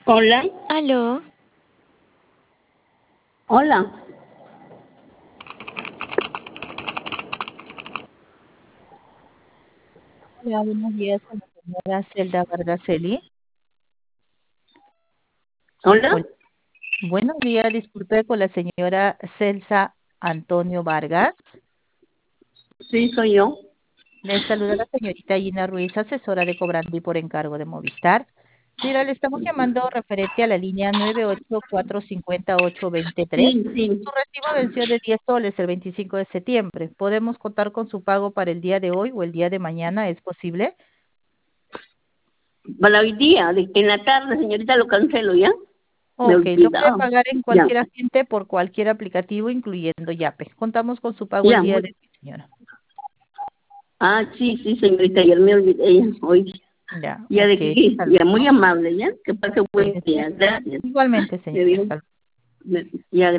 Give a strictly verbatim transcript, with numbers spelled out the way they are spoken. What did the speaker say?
Hola, Aló, hola. Hola, buenos días con la señora Zelda Vargaseli. Hola. Hola. Buenos días, disculpe con la señora Celsa Antonio Vargas. Sí, soy yo. Le saluda la señorita Gina Ruiz, asesora de cobrando y por encargo de Movistar. Señora, le estamos llamando referente a la línea nueve ocho cuatro cinco ocho dos tres. Sí, sí. Su recibo venció de diez soles el veinticinco de septiembre. ¿Podemos contar con su pago para el día de hoy o el día de mañana? ¿Es posible? Para hoy día, de que en la tarde, señorita, lo cancelo, ¿ya? Me he Ok, lo puede olvidado. pagar en Ya, cualquier agente por cualquier aplicativo, incluyendo Yape. Contamos con su pago el ya. día muy- de hoy, señora. Ah, sí, sí, señorita, ayer me olvidé, ya, hoy. Ya, Ya de ok. que, Hasta ya, muy luego. amable, ¿ya? Que pase buen Cuídese. día. Gracias. Igualmente, Me señora. dio- Hasta luego. me- Ya,